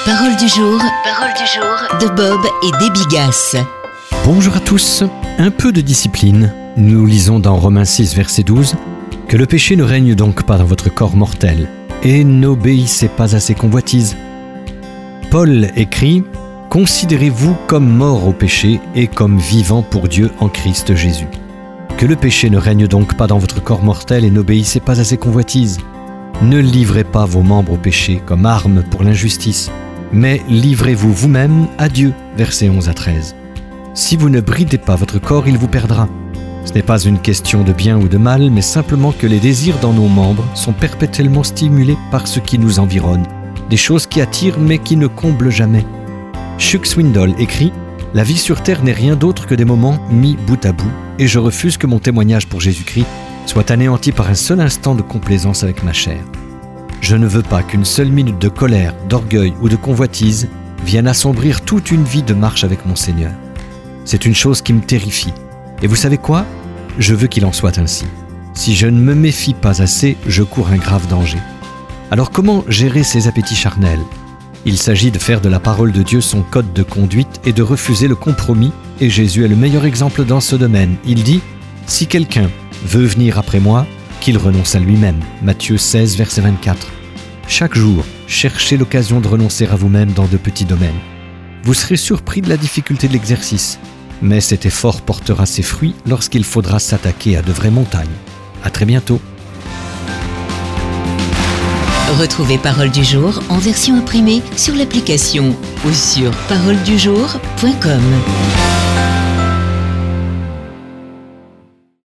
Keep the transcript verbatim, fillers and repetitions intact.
Parole du jour, parole du jour de Bob et Debbie Gass. Bonjour à tous, un peu de discipline. Nous lisons dans Romains six, verset douze, « Que le péché ne règne donc pas dans votre corps mortel, et n'obéissez pas à ses convoitises. » Paul écrit « Considérez-vous comme morts au péché et comme vivants pour Dieu en Christ Jésus. Que le péché ne règne donc pas dans votre corps mortel et n'obéissez pas à ses convoitises. Ne livrez pas vos membres au péché comme armes pour l'injustice, mais livrez-vous vous-même à Dieu. » Versets onze à treize. Si vous ne bridez pas votre corps, il vous perdra. Ce n'est pas une question de bien ou de mal, mais simplement que les désirs dans nos membres sont perpétuellement stimulés par ce qui nous environne, des choses qui attirent mais qui ne comblent jamais. Chuck Swindoll écrit « La vie sur terre n'est rien d'autre que des moments mis bout à bout, et je refuse que mon témoignage pour Jésus-Christ soit anéanti par un seul instant de complaisance avec ma chair. Je ne veux pas qu'une seule minute de colère, d'orgueil ou de convoitise vienne assombrir toute une vie de marche avec mon Seigneur. C'est une chose qui me terrifie. Et vous savez quoi ? Je veux qu'il en soit ainsi. Si je ne me méfie pas assez, je cours un grave danger. Alors comment gérer ces appétits charnels ? Il s'agit de faire de la parole de Dieu son code de conduite et de refuser le compromis, et Jésus est le meilleur exemple dans ce domaine. Il dit « Si quelqu'un veut venir après moi, qu'il renonce à lui-même. » Matthieu seize, verset vingt-quatre. Chaque jour, cherchez l'occasion de renoncer à vous-même dans de petits domaines. Vous serez surpris de la difficulté de l'exercice, mais cet effort portera ses fruits lorsqu'il faudra s'attaquer à de vraies montagnes. À très bientôt. Retrouvez Parole du jour en version imprimée sur l'application ou sur parole du jour point com.